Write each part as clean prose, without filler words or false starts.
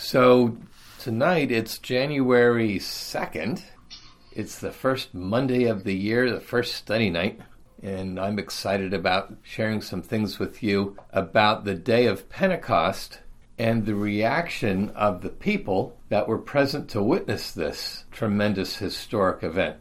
So tonight it's January 2nd. It's the first Monday of the year, the first study night, and I'm excited about sharing some things with you about the day of Pentecost and the reaction of the people that were present to witness this tremendous historic event.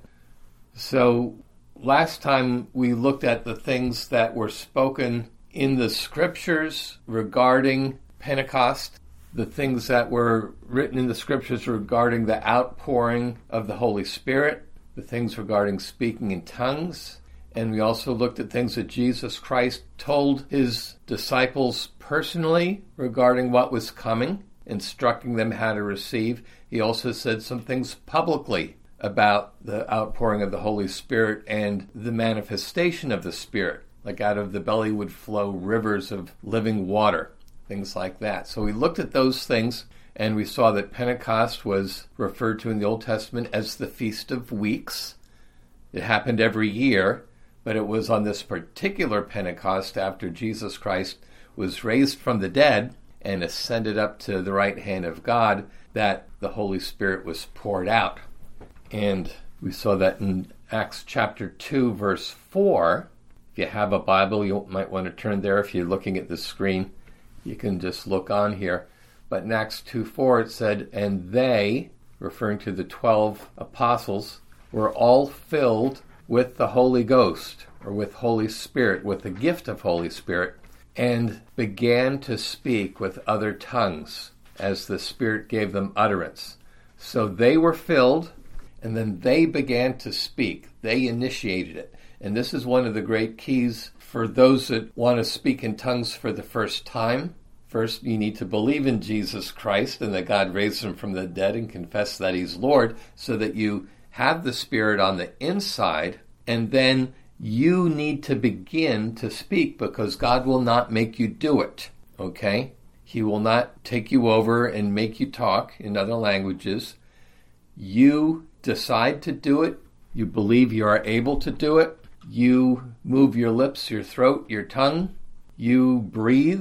So last time we looked at the things that were spoken in the scriptures regarding Pentecost, the things that were written in the scriptures regarding the outpouring of the Holy Spirit, the things regarding speaking in tongues, and we also looked at things that Jesus Christ told his disciples personally regarding what was coming, instructing them how to receive. He also said some things publicly about the outpouring of the Holy Spirit and the manifestation of the Spirit, like out of the belly would flow rivers of living water. Things like that. So we looked at those things, and we saw that Pentecost was referred to in the Old Testament as the Feast of Weeks. It happened every year, but it was on this particular Pentecost after Jesus Christ was raised from the dead and ascended up to the right hand of God that the Holy Spirit was poured out. And we saw that in Acts chapter 2, verse 4. If you have a Bible, you might want to turn there. If you're looking at the screen, you can just look on here. But in Acts 2:4 it said, and they, referring to the 12 apostles, were all filled with the Holy Ghost, or with Holy Spirit, with the gift of Holy Spirit, and began to speak with other tongues as the Spirit gave them utterance. So they were filled, and then they began to speak. They initiated it. And this is one of the great keys for those that want to speak in tongues for the first time. First, you need to believe in Jesus Christ and that God raised him from the dead and confess that he's Lord so that you have the Spirit on the inside, and then you need to begin to speak because God will not make you do it, okay? He will not take you over and make you talk in other languages. You decide to do it. You believe you are able to do it. You move your lips, your throat, your tongue. You breathe.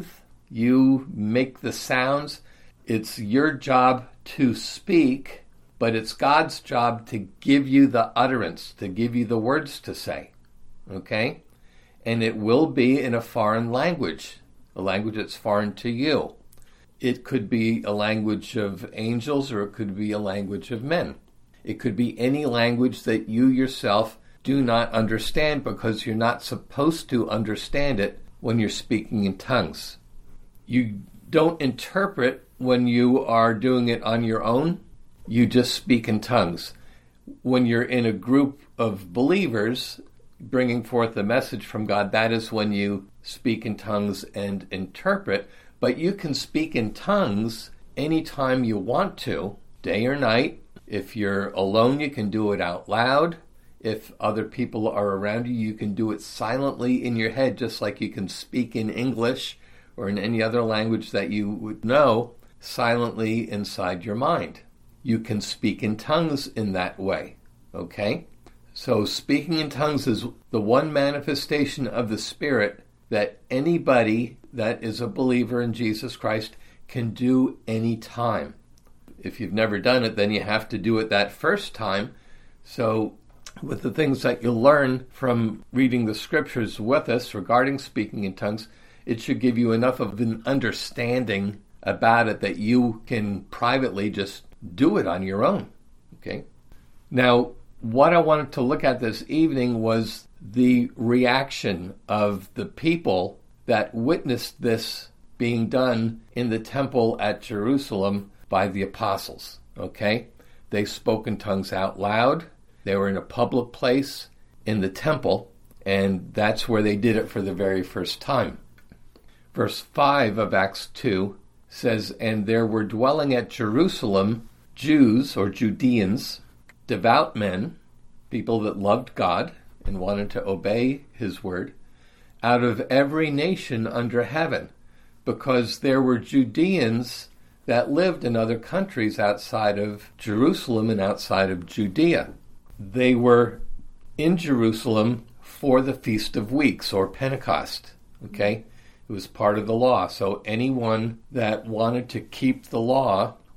You make the sounds. It's your job to speak, but it's God's job to give you the utterance, to give you the words to say. Okay? And it will be in a foreign language, a language that's foreign to you. It could be a language of angels or it could be a language of men. It could be any language that you yourself do not understand because you're not supposed to understand it when you're speaking in tongues. You don't interpret when you are doing it on your own. You just speak in tongues. When you're in a group of believers bringing forth the message from God, that is when you speak in tongues and interpret. But you can speak in tongues anytime you want to, day or night. If you're alone, you can do it out loud. If other people are around you, you can do it silently in your head, just like you can speak in English or in any other language that you would know, silently inside your mind. You can speak in tongues in that way, okay? So speaking in tongues is the one manifestation of the Spirit that anybody that is a believer in Jesus Christ can do any time. If you've never done it, then you have to do it that first time. So with the things that you'll learn from reading the scriptures with us regarding speaking in tongues, it should give you enough of an understanding about it that you can privately just do it on your own. Okay? Now, what I wanted to look at this evening was the reaction of the people that witnessed this being done in the temple at Jerusalem by the apostles. Okay? They spoke in tongues out loud. They were in a public place in the temple, and that's where they did it for the very first time. Verse 5 of Acts 2 says, and there were dwelling at Jerusalem Jews or Judeans, devout men, people that loved God and wanted to obey his word, out of every nation under heaven, because there were Judeans that lived in other countries outside of Jerusalem and outside of Judea. They were in Jerusalem for the Feast of Weeks, or Pentecost. Okay? It was part of the law. So anyone that wanted to keep the law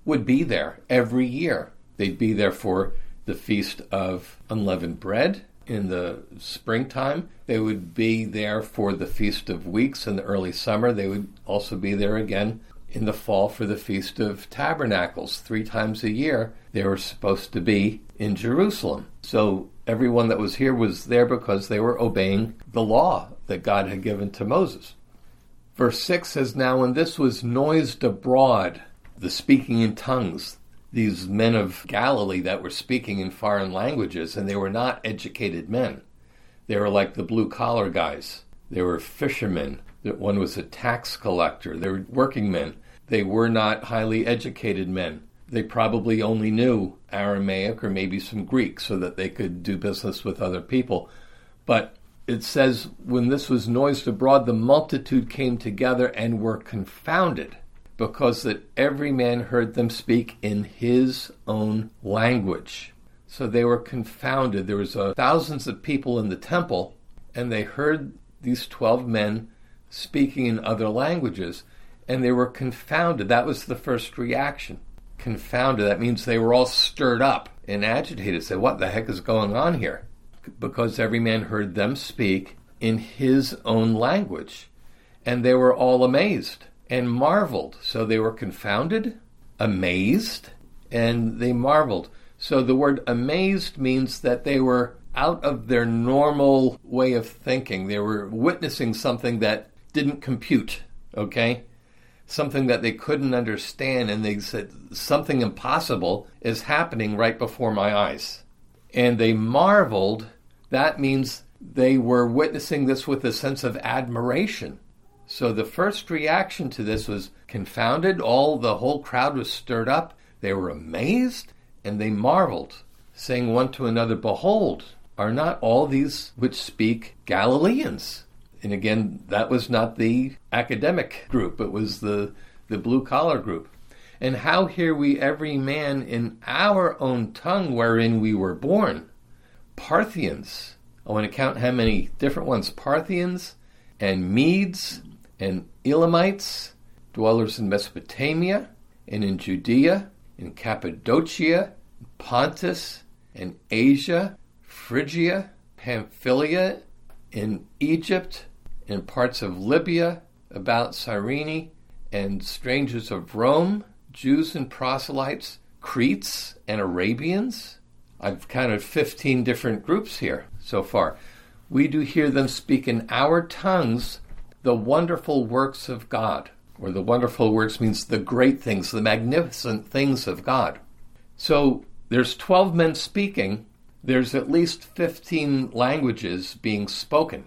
would be there every year. They'd be there for the Feast of Unleavened Bread in the springtime. They would be there for the Feast of Weeks in the early summer. They would also be there again in the fall for the Feast of Tabernacles. 3 times a year they were supposed to be in Jerusalem. So everyone that was here was there because they were obeying the law that God had given to Moses. Verse 6 says, "Now when this was noised abroad," the speaking in tongues, these men of Galilee that were speaking in foreign languages, and they were not educated men. They were like the blue-collar guys. They were fishermen. One was a tax collector. They were working men. They were not highly educated men. They probably only knew Aramaic or maybe some Greek so that they could do business with other people. But it says, when this was noised abroad, the multitude came together and were confounded, because that every man heard them speak in his own language. So they were confounded. There was thousands of people in the temple, and they heard these 12 men speaking in other languages, and they were confounded. That was the first reaction. Confounded. That means they were all stirred up and agitated. Say, what the heck is going on here? Because every man heard them speak in his own language. And they were all amazed and marveled. So they were confounded, amazed, and they marveled. So the word amazed means that they were out of their normal way of thinking. They were witnessing something that didn't compute, okay? Something that they couldn't understand, and they said, something impossible is happening right before my eyes. And they marveled. That means they were witnessing this with a sense of admiration. So the first reaction to this was confounded. The whole crowd was stirred up. They were amazed, and they marveled, saying one to another, "Behold, are not all these which speak Galileans?" And again, that was not the academic group. It was the blue-collar group. "And how hear we every man in our own tongue wherein we were born? Parthians." I want to count how many different ones. Parthians and Medes and Elamites, dwellers in Mesopotamia and in Judea, in Cappadocia, Pontus and Asia, Phrygia, Pamphylia, in Egypt, in parts of Libya, about Cyrene, and strangers of Rome, Jews and proselytes, Cretes and Arabians. I've counted 15 different groups here so far. "We do hear them speak in our tongues the wonderful works of God." Or the wonderful works means the great things, the magnificent things of God. So there's 12 men speaking. There's at least 15 languages being spoken.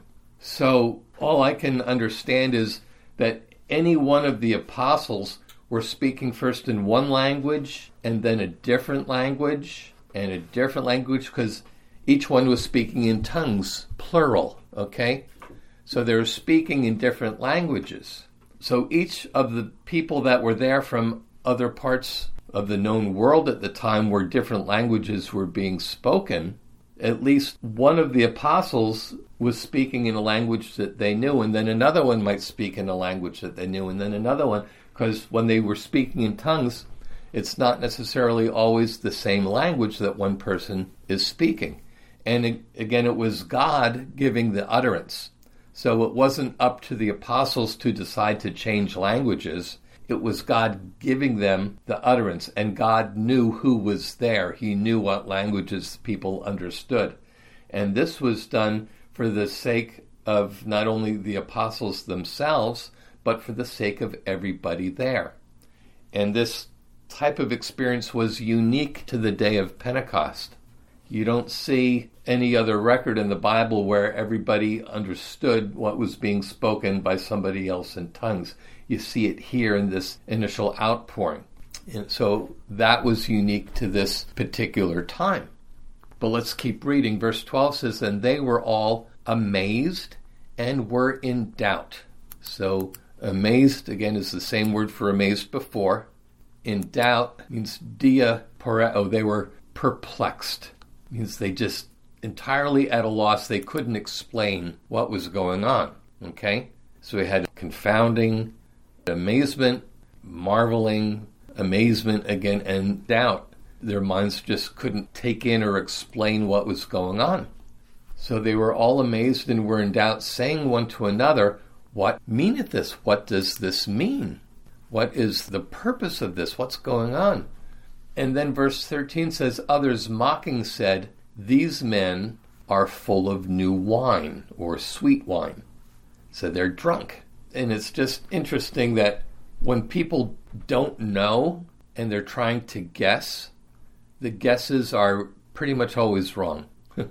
So all I can understand is that any one of the apostles were speaking first in one language and then a different language and a different language, because each one was speaking in tongues, plural, okay? So they were speaking in different languages. So each of the people that were there from other parts of the known world at the time where different languages were being spoken, at least one of the apostles was speaking in a language that they knew, and then another one might speak in a language that they knew, and then another one, because when they were speaking in tongues, it's not necessarily always the same language that one person is speaking. And again, it was God giving the utterance. So it wasn't up to the apostles to decide to change languages. It was God giving them the utterance, and God knew who was there. He knew what languages people understood. And this was done for the sake of not only the apostles themselves, but for the sake of everybody there. And this type of experience was unique to the day of Pentecost. You don't see any other record in the Bible where everybody understood what was being spoken by somebody else in tongues. You see it here in this initial outpouring. And so that was unique to this particular time. But let's keep reading. Verse 12 says, "And they were all amazed and were in doubt." So amazed, again, is the same word for amazed before. In doubt means diaporeo. They were perplexed. Means they just entirely at a loss. They couldn't explain what was going on. Okay? So we had confounding, amazement, marveling, amazement again and doubt. Their minds just couldn't take in or explain what was going on. So they were all amazed and were in doubt, saying one to another, "What meaneth this? What does this mean? What is the purpose of this? What's going on?" And then verse 13 says, "Others mocking said, These men are full of new wine," or sweet wine. So they're drunk. And it's just interesting that when people don't know and they're trying to guess, the guesses are pretty much always wrong.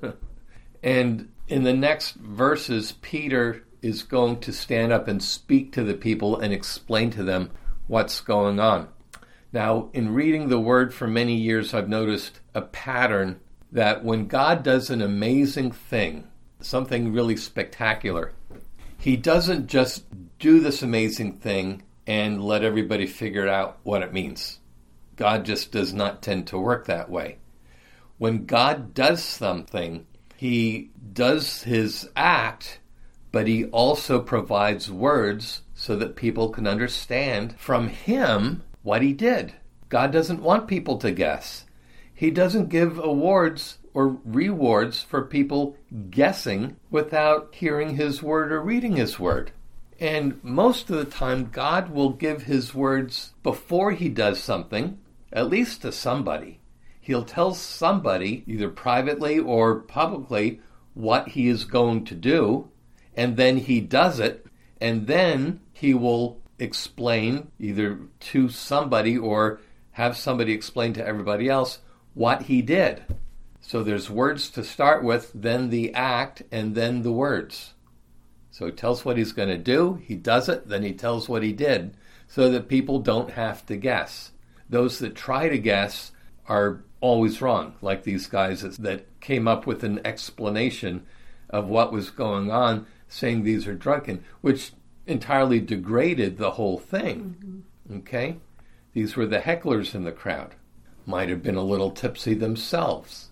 And in the next verses, Peter is going to stand up and speak to the people and explain to them what's going on. Now, in reading the Word for many years, I've noticed a pattern that when God does an amazing thing, something really spectacular, He doesn't just do this amazing thing and let everybody figure out what it means. God just does not tend to work that way. When God does something, He does His act, but He also provides words so that people can understand from Him what He did. God doesn't want people to guess. He doesn't give awards or rewards for people guessing without hearing His word or reading His word. And most of the time, God will give His words before He does something, at least to somebody. He'll tell somebody, either privately or publicly, what He is going to do, and then He does it, and then He will explain either to somebody or have somebody explain to everybody else what He did. So there's words to start with, then the act, and then the words. So He tells what He's going to do, He does it, then He tells what He did, so that people don't have to guess. Those that try to guess are always wrong, like these guys that came up with an explanation of what was going on, saying these are drunken, which entirely degraded the whole thing. Okay? These were the hecklers in the crowd. Might have been a little tipsy themselves,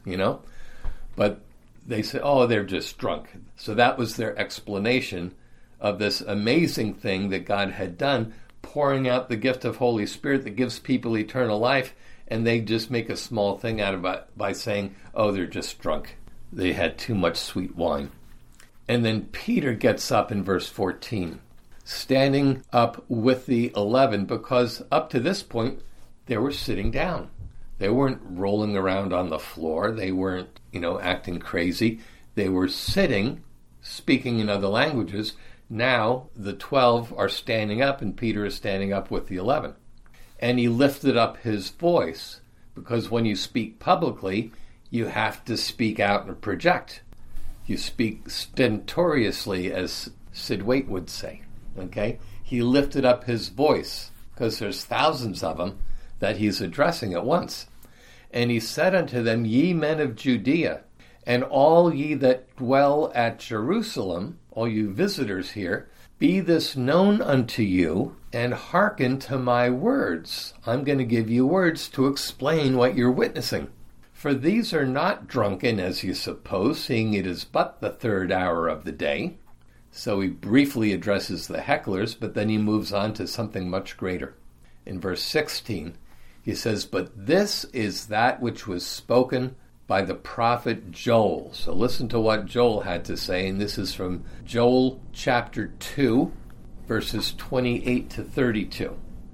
but they said, oh, they're just drunk. So that was their explanation of this amazing thing that God had done, pouring out the gift of Holy Spirit that gives people eternal life, and they just make a small thing out of it by saying, oh, they're just drunk. They had too much sweet wine. And then Peter gets up in verse 14, standing up with the 11, because up to this point, they were sitting down. They weren't rolling around on the floor. They weren't, acting crazy. They were sitting, speaking in other languages. Now the 12 are standing up, and Peter is standing up with the 11. And he lifted up his voice, because when you speak publicly, you have to speak out and project. You speak stentoriously, as Sid Waite would say. Okay? He lifted up his voice, because there's thousands of them that he's addressing at once. And he said unto them, Ye men of Judea, and all ye that dwell at Jerusalem, all you visitors here, be this known unto you, and hearken to my words. I'm going to give you words to explain what you're witnessing. For these are not drunken, as you suppose, seeing it is but the 3rd hour of the day. So he briefly addresses the hecklers, but then he moves on to something much greater. In verse 16, he says, But this is that which was spoken by the prophet Joel. So listen to what Joel had to say, and this is from Joel chapter 2, verses 28 to 32.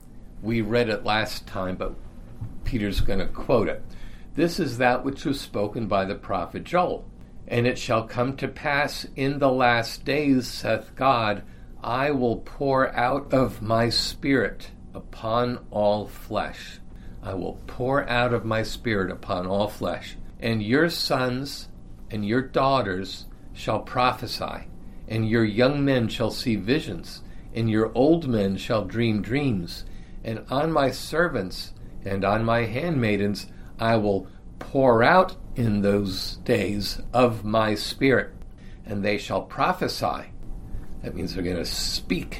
We read it last time, but Peter's going to quote it. This is that which was spoken by the prophet Joel. And it shall come to pass in the last days, saith God, I will pour out of my spirit upon all flesh. I will pour out of my spirit upon all flesh. And your sons and your daughters shall prophesy, and your young men shall see visions, and your old men shall dream dreams. And on my servants and on my handmaidens I will pour out in those days of my spirit, and they shall prophesy. That means they're going to speak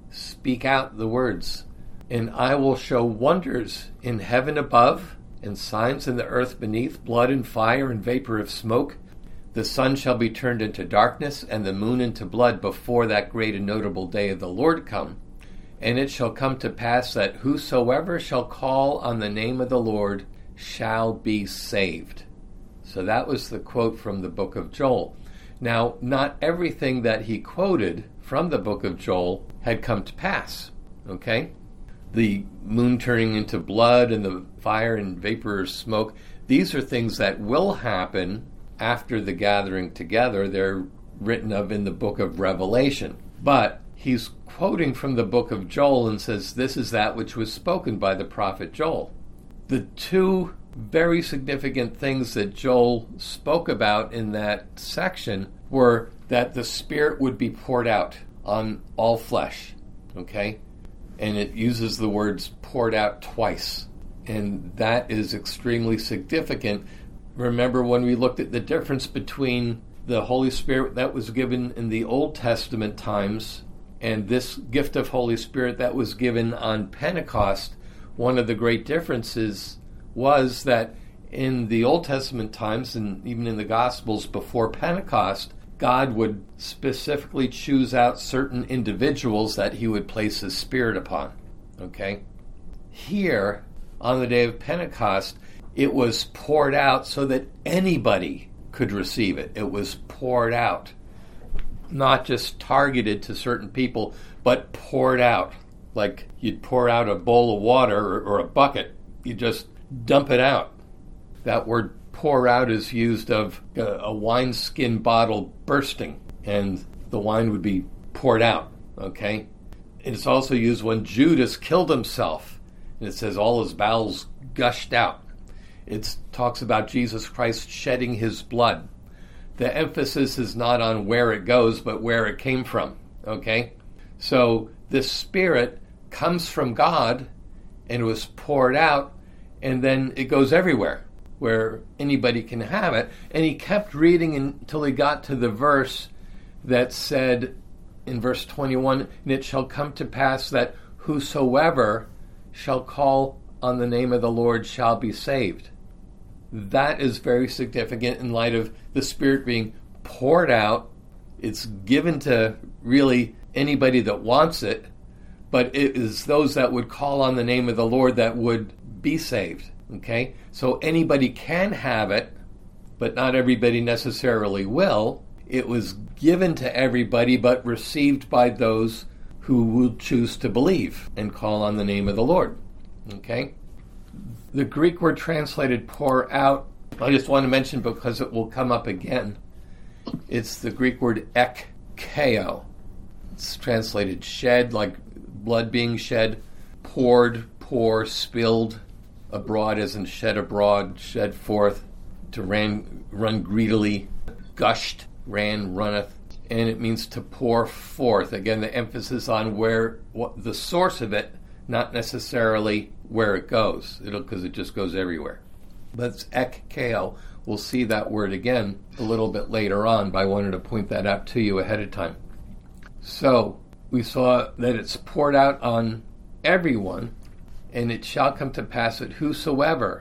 out the words. And I will show wonders in heaven above, and signs in the earth beneath, blood and fire and vapor of smoke. The sun shall be turned into darkness, and the moon into blood, before that great and notable day of the Lord come. And it shall come to pass that whosoever shall call on the name of the Lord shall be saved. So that was the quote from the book of Joel. Now, not everything that he quoted from the book of Joel had come to pass, okay? The moon turning into blood and the fire and vapor or smoke, these are things that will happen after the gathering together. They're written of in the book of Revelation. But he's quoting from the book of Joel and says, this is that which was spoken by the prophet Joel. The two very significant things that Joel spoke about in that section were that the Spirit would be poured out on all flesh, okay? And it uses the words poured out twice. And that is extremely significant. Remember when we looked at the difference between the Holy Spirit that was given in the Old Testament times and this gift of Holy Spirit that was given on Pentecost, one of the great differences was that in the Old Testament times, and even in the Gospels before Pentecost, God would specifically choose out certain individuals that he would place his Spirit upon. Okay? Here, on the day of Pentecost, it was poured out so that anybody could receive it. It was poured out. Not just targeted to certain people, but poured out. Like you'd pour out a bowl of water or a bucket. You just dump it out. That word pour out is used of a wineskin bottle bursting, and the wine would be poured out, okay? It's also used when Judas killed himself, and it says all his bowels gushed out. It talks about Jesus Christ shedding his blood. The emphasis is not on where it goes, but where it came from, okay? So this Spirit comes from God, and it was poured out, and then it goes everywhere where anybody can have it. And he kept reading until he got to the verse that said in verse 21, and it shall come to pass that whosoever shall call on the name of the Lord shall be saved. That is very significant in light of the Spirit being poured out. It's given to really anybody that wants it, but it is those that would call on the name of the Lord that would be saved, okay? So anybody can have it, but not everybody necessarily will. It was given to everybody, but received by those who will choose to believe and call on the name of the Lord, okay? The Greek word translated pour out, I just want to mention because it will come up again. It's the Greek word ekkeo. It's translated shed, like blood being shed, poured, pour, spilled abroad as in shed abroad, shed forth, to run greedily, gushed, ran, runneth, and it means to pour forth. Again, the emphasis on what the source of it, not necessarily where it goes, because it just goes everywhere. But it's ekkeo. We'll see that word again a little bit later on, but I wanted to point that out to you ahead of time. So we saw that it's poured out on everyone, and it shall come to pass that whosoever,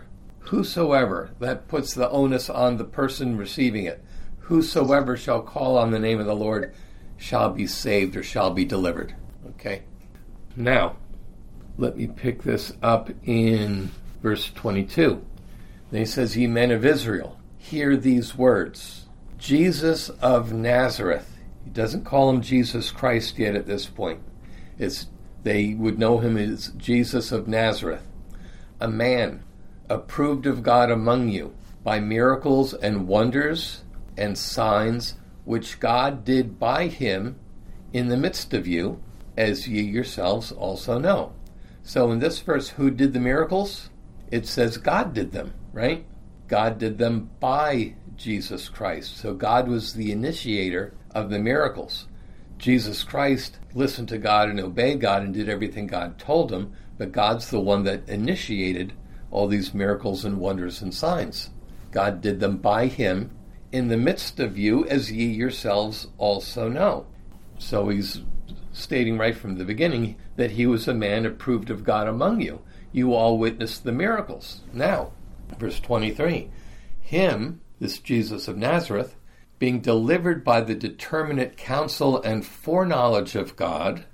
that puts the onus on the person receiving it, whosoever shall call on the name of the Lord shall be saved or shall be delivered. Okay? Now, let me pick this up in verse 22. Then he says, ye men of Israel, hear these words. Jesus of Nazareth. He doesn't call him Jesus Christ yet at this point. They would know him as Jesus of Nazareth, a man approved of God among you by miracles and wonders and signs which God did by him in the midst of you, as ye yourselves also know. So in this verse, who did the miracles? It says God did them, right? God did them by Jesus Christ. So God was the initiator of the miracles. Jesus Christ listened to God and obeyed God and did everything God told him, but God's the one that initiated all these miracles and wonders and signs. God did them by him in the midst of you, as ye yourselves also know. So he's stating right from the beginning that he was a man approved of God among you. You all witnessed the miracles. Now, verse 23, him, this Jesus of Nazareth, being delivered by the determinate counsel and foreknowledge of God,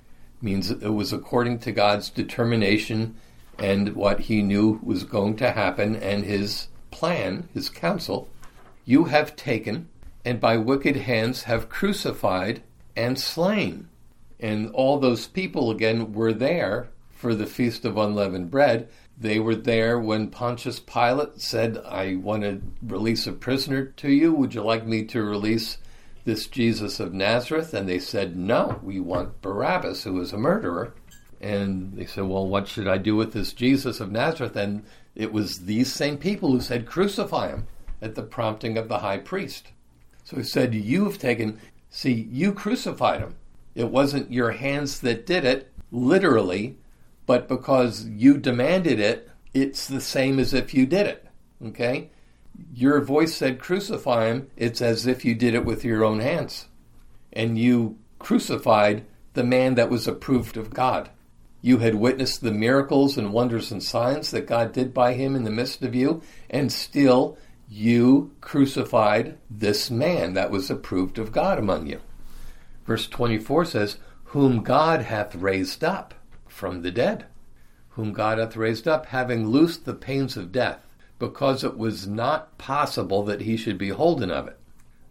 means it was according to God's determination and what he knew was going to happen and his plan, his counsel. You have taken and by wicked hands have crucified and slain. And all those people, again, were there for the Feast of Unleavened Bread. They were there when Pontius Pilate said, I want to release a prisoner to you. Would you like me to release this Jesus of Nazareth? And they said, no, we want Barabbas, who was a murderer. And they said, well, what should I do with this Jesus of Nazareth? And it was these same people who said, crucify him, at the prompting of the high priest. So he said, you crucified him. It wasn't your hands that did it, literally, but because you demanded it, it's the same as if you did it, okay? Your voice said crucify him, it's as if you did it with your own hands. And you crucified the man that was approved of God. You had witnessed the miracles and wonders and signs that God did by him in the midst of you, and still you crucified this man that was approved of God among you. Verse 24 says, whom God hath raised up from the dead. Whom God hath raised up, having loosed the pains of death, because it was not possible that he should be holden of it.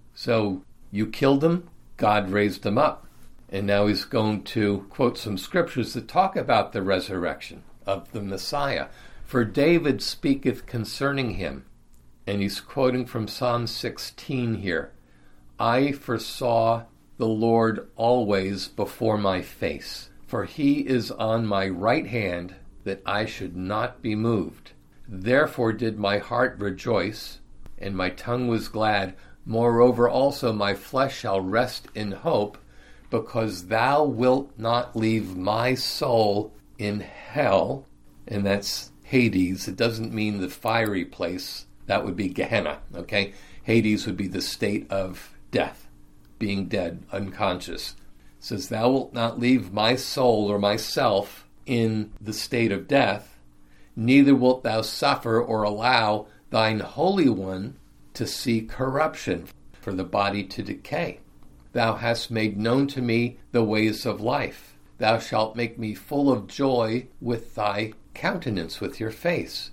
So you killed him, God raised him up. And now he's going to quote some scriptures that talk about the resurrection of the Messiah. For David speaketh concerning him. And he's quoting from Psalm 16 here. I foresaw the Lord always before my face, for he is on my right hand, that I should not be moved. Therefore did my heart rejoice, and my tongue was glad. Moreover also my flesh shall rest in hope, because thou wilt not leave my soul in hell. And that's Hades. It doesn't mean the fiery place. That would be Gehenna, okay? Hades would be the state of death, being dead, unconscious. It says, thou wilt not leave my soul or myself in the state of death, neither wilt thou suffer or allow thine Holy One to see corruption, for the body to decay. Thou hast made known to me the ways of life. Thou shalt make me full of joy with thy countenance, with your face.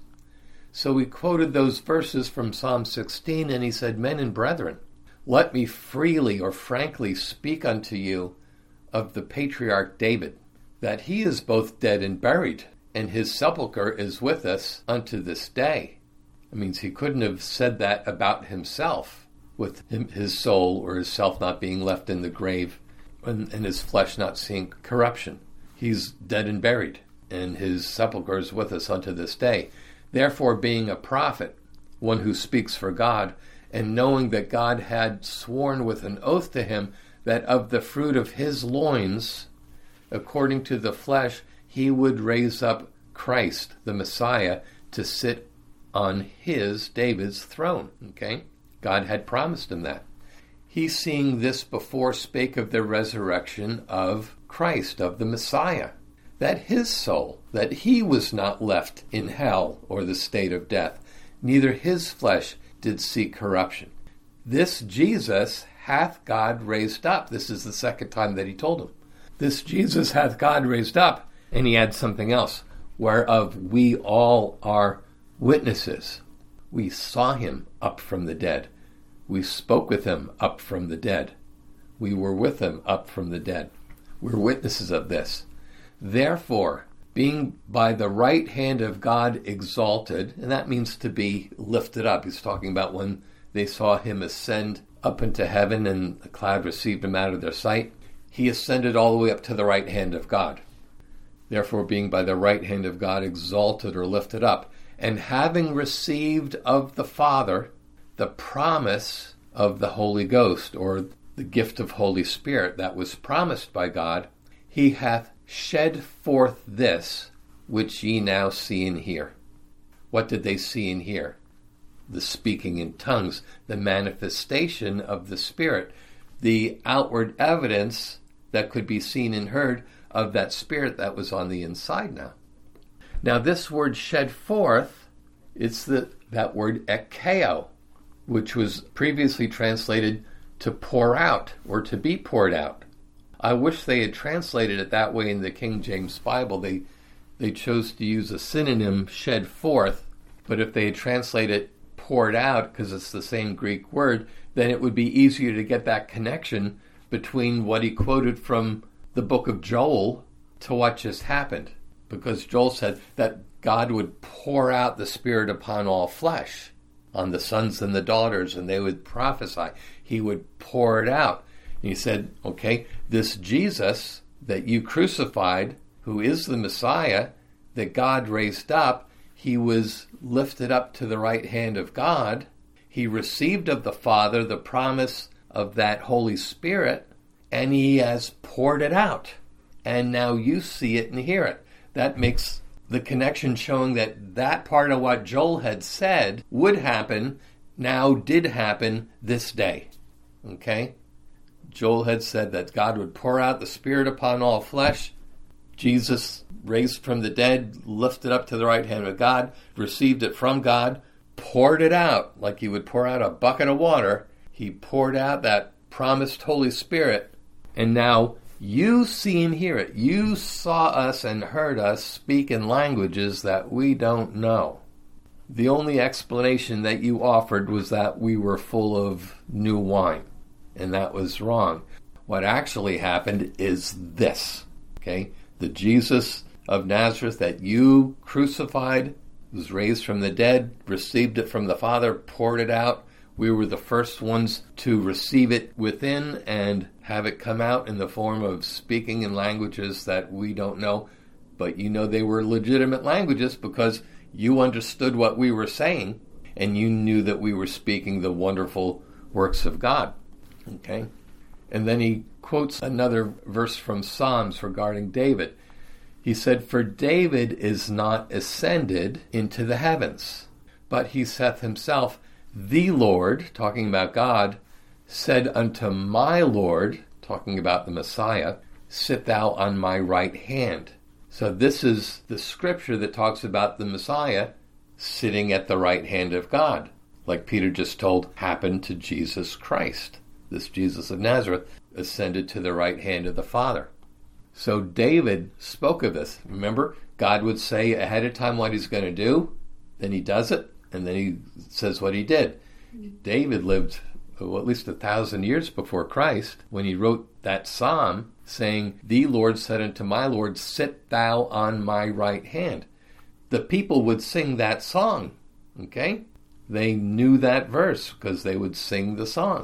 So he quoted those verses from Psalm 16, and he said, men and brethren, let me freely or frankly speak unto you of the patriarch David, that he is both dead and buried, and his sepulchre is with us unto this day. It means he couldn't have said that about himself, with his soul or his self not being left in the grave and his flesh not seeing corruption. He's dead and buried, and his sepulchre is with us unto this day. Therefore, being a prophet, one who speaks for God, and knowing that God had sworn with an oath to him that of the fruit of his loins, according to the flesh, he would raise up Christ, the Messiah, to sit on his, David's throne. Okay? God had promised him that. He, seeing this before, spake of the resurrection of Christ, of the Messiah, that his soul, that he was not left in hell or the state of death, neither his flesh did see corruption. This Jesus hath God raised up. This is the second time that he told him. This Jesus hath God raised up. And he adds something else, whereof we all are witnesses. We saw him up from the dead. We spoke with him up from the dead. We were with him up from the dead. We're witnesses of this. Therefore, being by the right hand of God exalted, and that means to be lifted up. He's talking about when they saw him ascend up into heaven and the cloud received him out of their sight. He ascended all the way up to the right hand of God. Therefore, being by the right hand of God exalted or lifted up, and having received of the Father the promise of the Holy Ghost, or the gift of Holy Spirit that was promised by God, he hath shed forth this which ye now see and hear. What did they see and hear? The speaking in tongues, the manifestation of the Spirit, the outward evidence that could be seen and heard of that Spirit that was on the inside now. Now this word shed forth, it's that word ekkeo, which was previously translated to pour out or to be poured out. I wish they had translated it that way in the King James Bible. They chose to use a synonym, shed forth, but if they had translated it poured out, because it's the same Greek word, then it would be easier to get that connection between what he quoted from the book of Joel to what just happened. Because Joel said that God would pour out the Spirit upon all flesh, on the sons and the daughters, and they would prophesy. He would pour it out. And he said, okay, this Jesus that you crucified, who is the Messiah, that God raised up, he was lifted up to the right hand of God. He received of the Father the promise of that Holy Spirit, and he has poured it out. And now you see it and hear it. That makes the connection, showing that that part of what Joel had said would happen, now did happen this day. Okay? Joel had said that God would pour out the Spirit upon all flesh. Jesus, raised from the dead, lifted up to the right hand of God, received it from God, poured it out like he would pour out a bucket of water. He poured out that promised Holy Spirit, and now you see and hear it. You saw us and heard us speak in languages that we don't know. The only explanation that you offered was that we were full of new wine, and that was wrong. What actually happened is this, okay? The Jesus of Nazareth that you crucified was raised from the dead, received it from the Father, poured it out. We were the first ones to receive it within and have it come out in the form of speaking in languages that we don't know. But you know they were legitimate languages because you understood what we were saying and you knew that we were speaking the wonderful works of God. Okay? And then he quotes another verse from Psalms regarding David. He said, "For David is not ascended into the heavens, but he saith himself, the Lord," talking about God, "said unto my Lord," talking about the Messiah, "sit thou on my right hand." So this is the scripture that talks about the Messiah sitting at the right hand of God, like Peter just told happened to Jesus Christ. This Jesus of Nazareth ascended to the right hand of the Father. So David spoke of this. Remember, God would say ahead of time what he's going to do, then he does it, and then he says what he did. David lived at least 1,000 years before Christ when he wrote that psalm saying, "The Lord said unto my Lord, sit thou on my right hand." The people would sing that song, okay? They knew that verse because they would sing the song.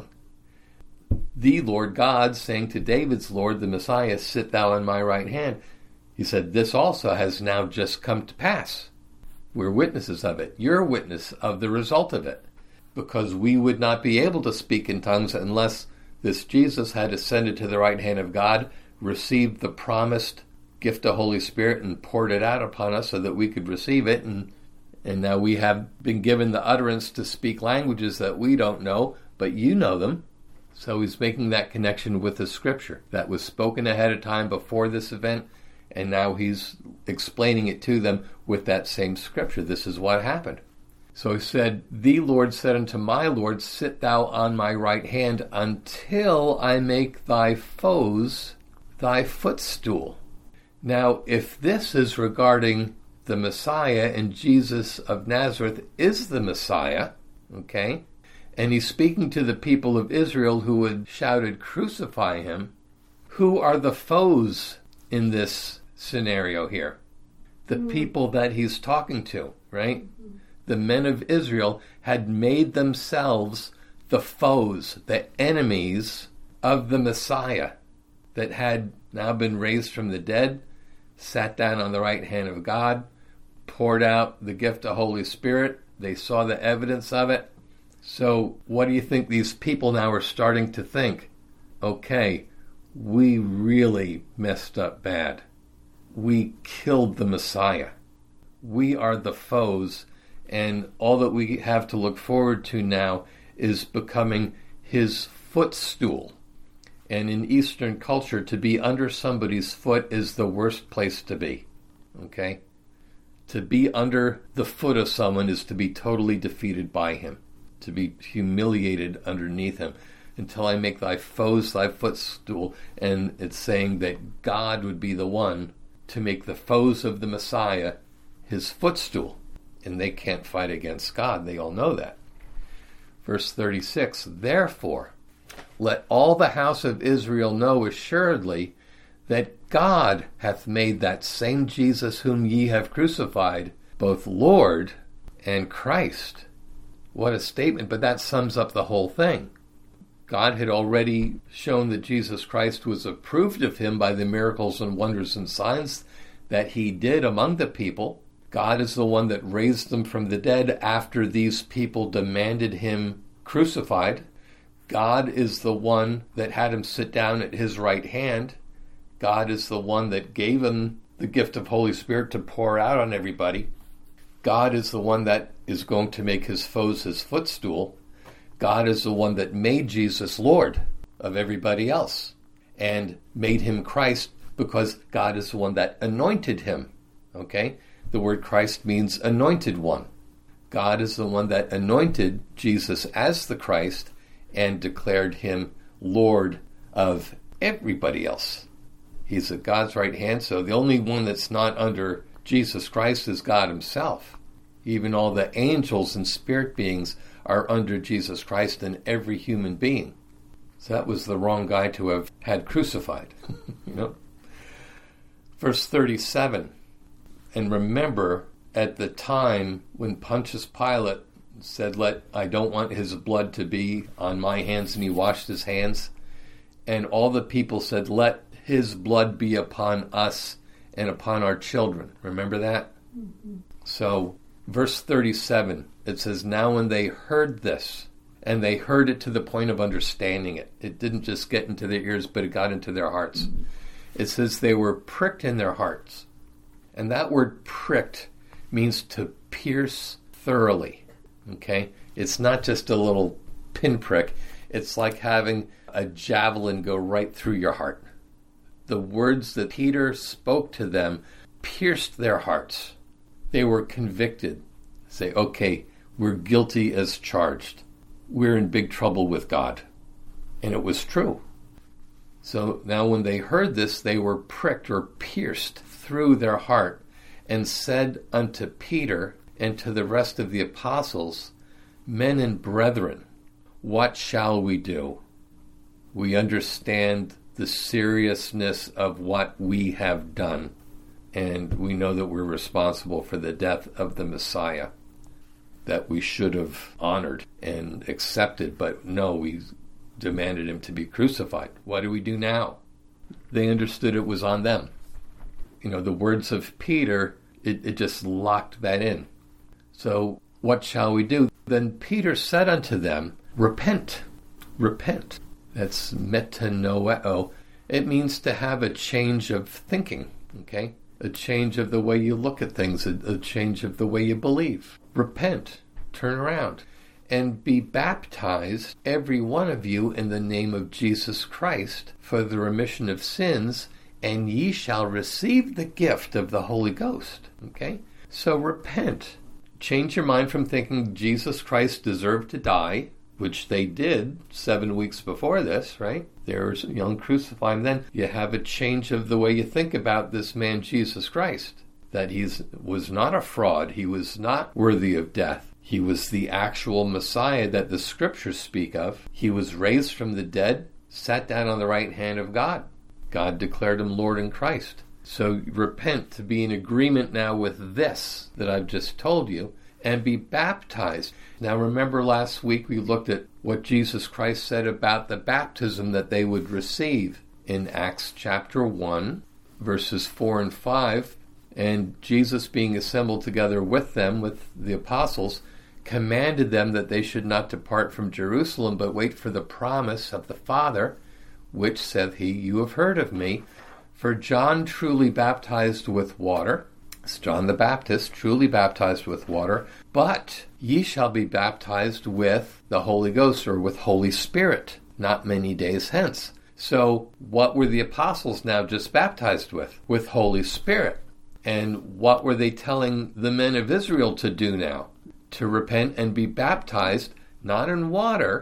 The Lord God saying to David's Lord, the Messiah, "Sit thou on my right hand." He said, this also has now just come to pass. We're witnesses of it. You're a witness of the result of it. Because we would not be able to speak in tongues unless this Jesus had ascended to the right hand of God, received the promised gift of Holy Spirit, and poured it out upon us so that we could receive it. And now we have been given the utterance to speak languages that we don't know, but you know them. So he's making that connection with the scripture that was spoken ahead of time before this event, and now he's explaining it to them with that same scripture. This is what happened. So he said, "The Lord said unto my Lord, sit thou on my right hand until I make thy foes thy footstool." Now, if this is regarding the Messiah and Jesus of Nazareth is the Messiah, okay, and he's speaking to the people of Israel who had shouted, "Crucify him," who are the foes in this scenario here? The people that he's talking to, right? The men of Israel had made themselves the foes, the enemies of the Messiah that had now been raised from the dead, sat down on the right hand of God, poured out the gift of Holy Spirit. They saw the evidence of it. So what do you think these people now are starting to think? Okay, we really messed up bad. We killed the Messiah. We are the foes, and all that we have to look forward to now is becoming his footstool. And in Eastern culture, to be under somebody's foot is the worst place to be. Okay? To be under the foot of someone is to be totally defeated by him, to be humiliated underneath him. until I make thy foes thy footstool. And it's saying that God would be the one to make the foes of the Messiah his footstool. And they can't fight against God. They all know that. Verse 36, therefore, let all the house of Israel know assuredly that God hath made that same Jesus whom ye have crucified, both Lord and Christ. What a statement, but that sums up the whole thing. God had already shown that Jesus Christ was approved of him by the miracles and wonders and signs that he did among the people. God is the one that raised them from the dead after these people demanded him crucified. God is the one that had him sit down at his right hand. God is the one that gave him the gift of Holy Spirit to pour out on everybody. God is the one that is going to make his foes his footstool. God is the one that made Jesus Lord of everybody else and made him Christ, because God is the one that anointed him. Okay? The word Christ means anointed one. God is the one that anointed Jesus as the Christ and declared him Lord of everybody else. He's at God's right hand, so the only one that's not under Jesus Christ is God himself. Even all the angels and spirit beings are under Jesus Christ and every human being. So that was the wrong guy to have had crucified. Verse 37, and remember at the time when Pontius Pilate said, I don't want his blood to be on my hands, and he washed his hands, and all the people said, let his blood be upon us and upon our children. Remember that? Mm-hmm. So, verse 37, it says, now when they heard this, and they heard it to the point of understanding it. It didn't just get into their ears, but it got into their hearts. Mm-hmm. It says they were pricked in their hearts. And that word pricked means to pierce thoroughly. Okay? It's not just a little pinprick. It's like having a javelin go right through your heart. The words that Peter spoke to them pierced their hearts. They were convicted. Say, okay, we're guilty as charged. We're in big trouble with God. And it was true. So now when they heard this, they were pricked or pierced through their heart, and said unto Peter and to the rest of the apostles, men and brethren, what shall we do? We understand the seriousness of what we have done, and we know that we're responsible for the death of the Messiah that we should have honored and accepted, but no, we demanded him to be crucified. What do we do now? They understood it was on them. The words of Peter, it just locked that in. So what shall we do? Then Peter said unto them, repent. Repent. That's metanoeo. It means to have a change of thinking, okay? A change of the way you look at things, a change of the way you believe. Repent. Turn around. And be baptized, every one of you, in the name of Jesus Christ, for the remission of sins, and ye shall receive the gift of the Holy Ghost. Okay? So repent. Change your mind from thinking Jesus Christ deserved to die, which they did 7 weeks before this, right? There's young crucifying. Then you have a change of the way you think about this man Jesus Christ, that he was not a fraud. He was not worthy of death. He was the actual Messiah that the scriptures speak of. He was raised from the dead, sat down on the right hand of God. God declared him Lord and Christ. So repent, to be in agreement now with this that I've just told you, and be baptized. Now remember last week we looked at what Jesus Christ said about the baptism that they would receive in Acts chapter 1, verses 4 and 5. And Jesus, being assembled together with them, with the apostles, commanded them that they should not depart from Jerusalem, but wait for the promise of the Father, which saith he, you have heard of me. For John truly baptized with water. It's John the Baptist, truly baptized with water. But ye shall be baptized with the Holy Ghost, or with Holy Spirit, not many days hence. So what were the apostles now just baptized with? With Holy Spirit. And what were they telling the men of Israel to do now? To repent and be baptized, not in water,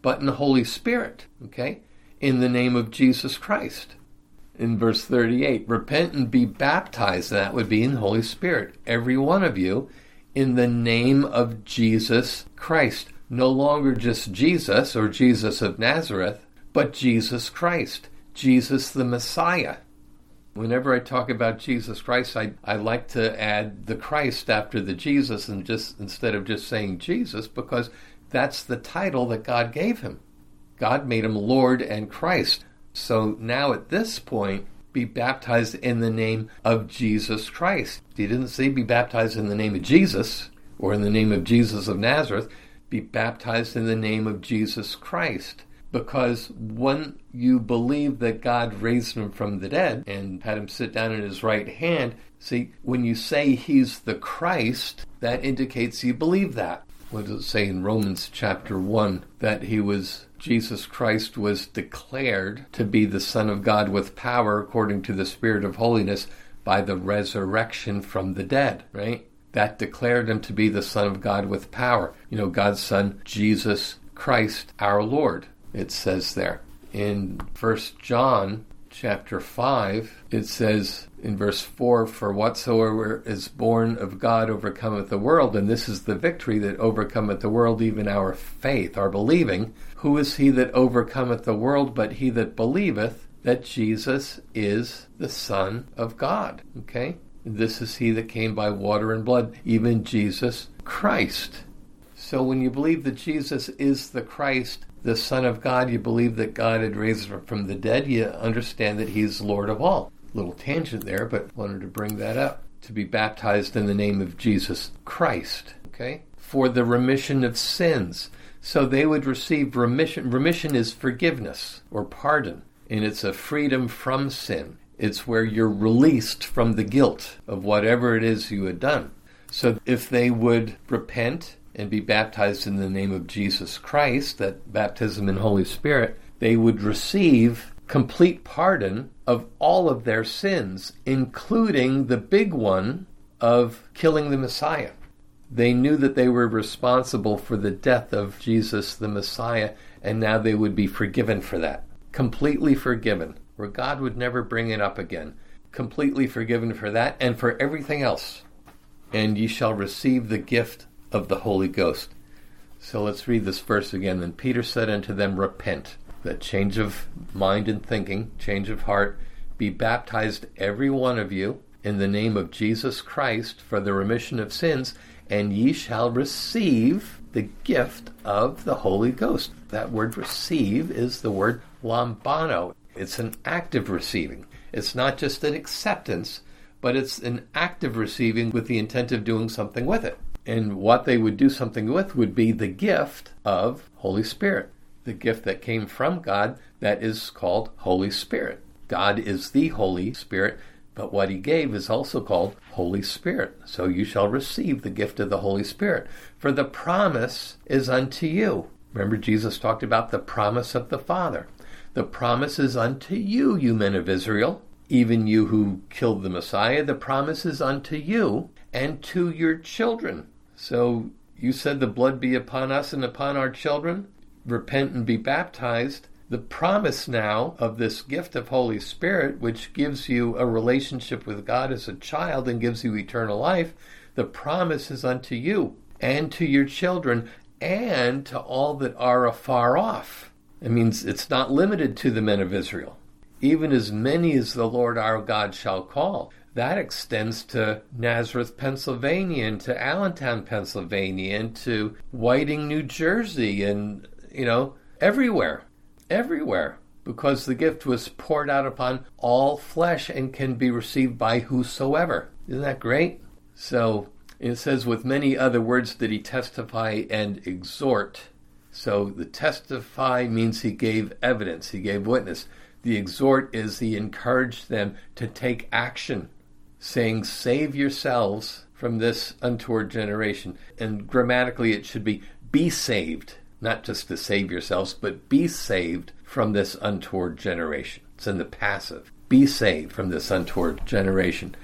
but in the Holy Spirit, okay? In the name of Jesus Christ. In verse 38, repent and be baptized, and that would be in the Holy Spirit, every one of you, in the name of Jesus Christ. No longer just Jesus or Jesus of Nazareth, but Jesus Christ, Jesus the Messiah. Whenever I talk about Jesus Christ, I like to add the Christ after the Jesus, and just instead of just saying Jesus, because that's the title that God gave him. God made him Lord and Christ. So now at this point, be baptized in the name of Jesus Christ. He didn't say be baptized in the name of Jesus or in the name of Jesus of Nazareth. Be baptized in the name of Jesus Christ. Because when you believe that God raised him from the dead and had him sit down in his right hand, see, when you say he's the Christ, that indicates you believe that. What does it say in Romans chapter 1? That Jesus Christ was declared to be the Son of God with power according to the Spirit of holiness by the resurrection from the dead, right? That declared him to be the Son of God with power. You know, God's Son, Jesus Christ, our Lord, it says there. In 1 John chapter 5, it says in verse 4, for whatsoever is born of God overcometh the world, and this is the victory that overcometh the world, even our faith, our believing. Who is he that overcometh the world but he that believeth that Jesus is the Son of God? Okay? This is he that came by water and blood, even Jesus Christ. So when you believe that Jesus is the Christ, the Son of God, you believe that God had raised him from the dead, you understand that he's Lord of all. Little tangent there, but wanted to bring that up. To be baptized in the name of Jesus Christ, okay? For the remission of sins. So they would receive remission. Remission is forgiveness or pardon, and it's a freedom from sin. It's where you're released from the guilt of whatever it is you had done. So if they would repent and be baptized in the name of Jesus Christ, that baptism in Holy Spirit, they would receive complete pardon of all of their sins, including the big one of killing the Messiah. They knew that they were responsible for the death of Jesus the Messiah, and now they would be forgiven for that. Completely forgiven, where God would never bring it up again. Completely forgiven for that and for everything else. And ye shall receive the gift of the Holy Ghost. So let's read this verse again. Then Peter said unto them, repent, that change of mind and thinking, change of heart, be baptized every one of you in the name of Jesus Christ for the remission of sins, and ye shall receive the gift of the Holy Ghost. That word receive is the word lambano. It's an active receiving. It's not just an acceptance, but it's an active receiving with the intent of doing something with it. And what they would do something with would be the gift of Holy Spirit. The gift that came from God that is called Holy Spirit. God is the Holy Spirit, but what he gave is also called Holy Spirit. So you shall receive the gift of the Holy Spirit. For the promise is unto you. Remember, Jesus talked about the promise of the Father. The promise is unto you, you men of Israel, even you who killed the Messiah. The promise is unto you and to your children. So you said the blood be upon us and upon our children. Repent and be baptized. The promise now of this gift of Holy Spirit, which gives you a relationship with God as a child and gives you eternal life, the promise is unto you and to your children and to all that are afar off. It means it's not limited to the men of Israel. Even as many as the Lord our God shall call. That extends to Nazareth, Pennsylvania, and to Allentown, Pennsylvania, and to Whiting, New Jersey, and, everywhere. Everywhere. Because the gift was poured out upon all flesh and can be received by whosoever. Isn't that great? So it says, with many other words did he testify and exhort. So the testify means he gave evidence, he gave witness. The exhort is he encouraged them to take action, saying, save yourselves from this untoward generation. And grammatically it should be saved, not just to save yourselves, but be saved from this untoward generation. It's in the passive. Be saved from this untoward generation.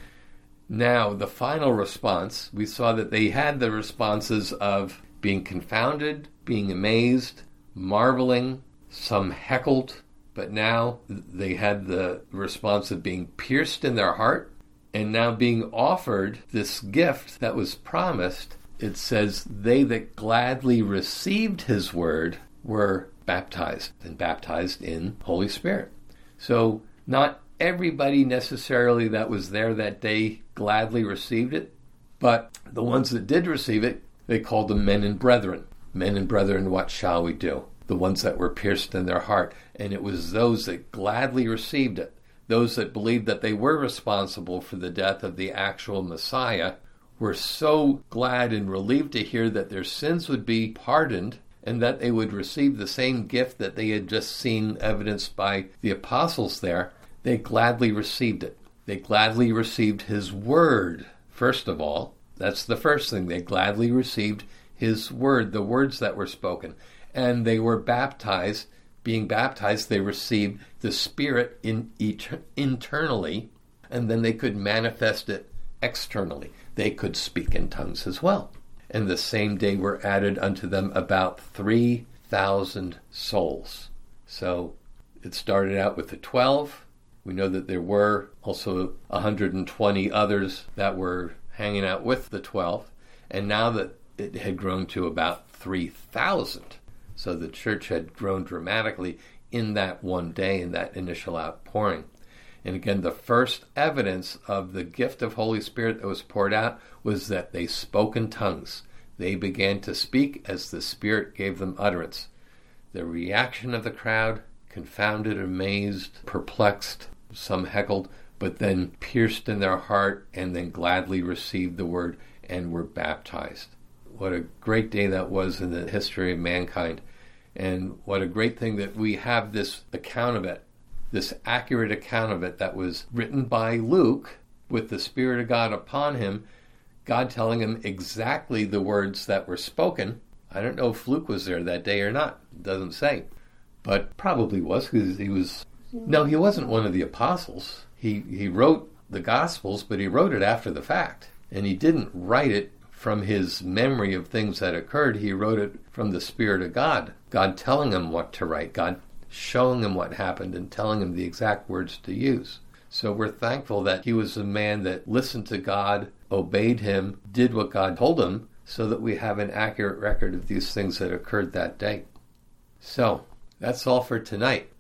Now, the final response, we saw that they had the responses of being confounded, being amazed, marveling, some heckled, but now they had the response of being pierced in their heart and now being offered this gift that was promised. It says, they that gladly received his word were baptized, and baptized in Holy Spirit. So not everybody necessarily that was there that day gladly received it, but the ones that did receive it, they called them men and brethren. Men and brethren, what shall we do? The ones that were pierced in their heart. And it was those that gladly received it, those that believed that they were responsible for the death of the actual Messiah, were so glad and relieved to hear that their sins would be pardoned and that they would receive the same gift that they had just seen evidenced by the apostles there. They gladly received it. They gladly received his word, first of all. That's the first thing. They gladly received his word, the words that were spoken. And they were baptized. Being baptized, they received the Spirit internally, and then they could manifest it externally. They could speak in tongues as well. And the same day were added unto them about 3,000 souls. So it started out with the 12. We know that there were also 120 others that were hanging out with the 12. And now that it had grown to about 3,000. So the church had grown dramatically in that one day, in that initial outpouring. And again, the first evidence of the gift of Holy Spirit that was poured out was that they spoke in tongues. They began to speak as the Spirit gave them utterance. The reaction of the crowd, confounded, amazed, perplexed, some heckled, but then pierced in their heart and then gladly received the word and were baptized. What a great day that was in the history of mankind. And what a great thing that we have this account of it, this accurate account of it that was written by Luke with the Spirit of God upon him, God telling him exactly the words that were spoken. I don't know if Luke was there that day or not. It doesn't say. But probably was, because he wasn't one of the apostles. He wrote the Gospels, but he wrote it after the fact. And he didn't write it from his memory of things that occurred. He wrote it from the Spirit of God. God telling him what to write. God showing him what happened and telling him the exact words to use. So we're thankful that he was a man that listened to God, obeyed him, did what God told him, so that we have an accurate record of these things that occurred that day. So that's all for tonight.